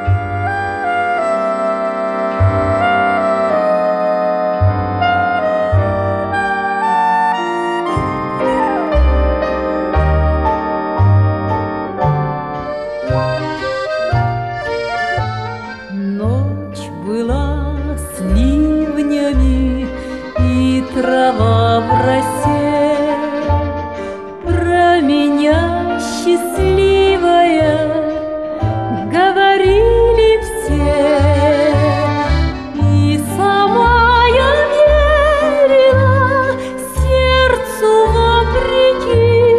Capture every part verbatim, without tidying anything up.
Ночь была с ливнями, и трава в росе. Про меня счастливая говорили все, и сама я верила сердцу вопреки.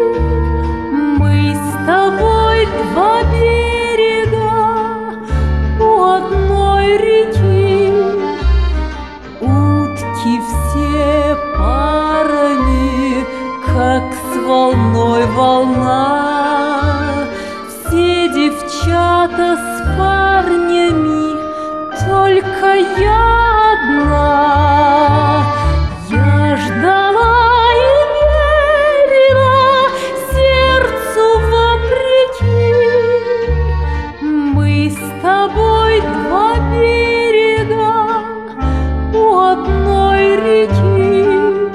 Мы с тобой два берега у одной реки, утки все парами, как с волной волна. Все девчата с парнями, только я одна. Я ждала и верила сердцу вопреки. Мы с тобой два берега у одной реки.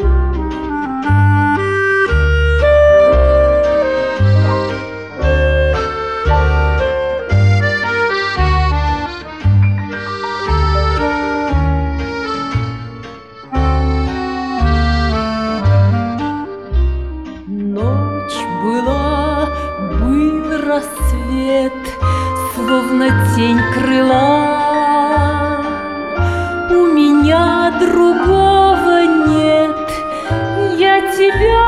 Ночь была, был рассвет, словно тень крыла. У меня другого нет, я тебя